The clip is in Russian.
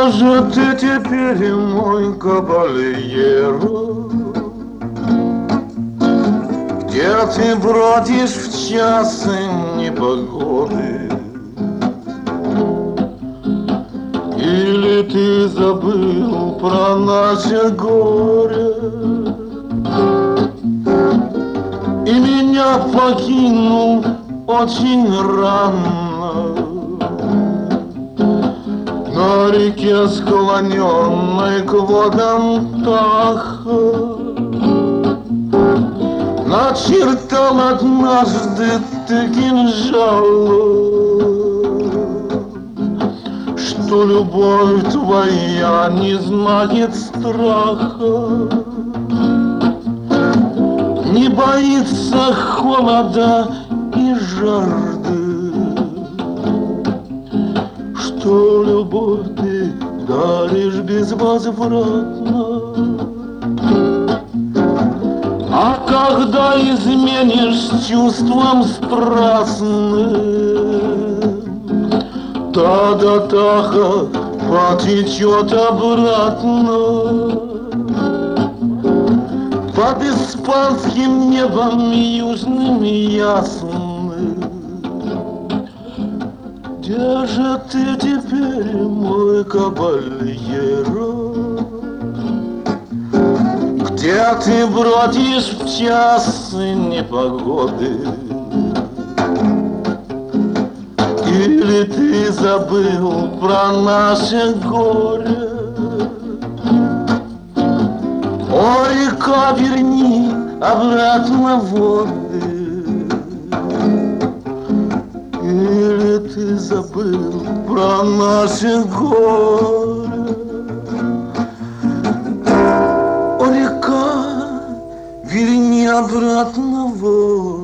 же ты теперь мой кабальеро? Где ты бродишь в часы непогоды? Или ты забыл про наше горе и меня покинул очень рано на реке, склоненной к водам Таха? Начертал однажды ты кинжалом, что любовь твоя не знает страха, не боится холода и жажды, что любовь ты даришь безвозвратно. А когда изменишь чувством страстным, тогда Таха потечет обратно под испанским небом южным и ясным. Где же ты теперь, мой кабальеро? Где ты бродишь в часы непогоды? Или ты забыл про наше горе? О, река, верни обратно воды. Или ты забыл про наше горе? О, река, верни обратно воды.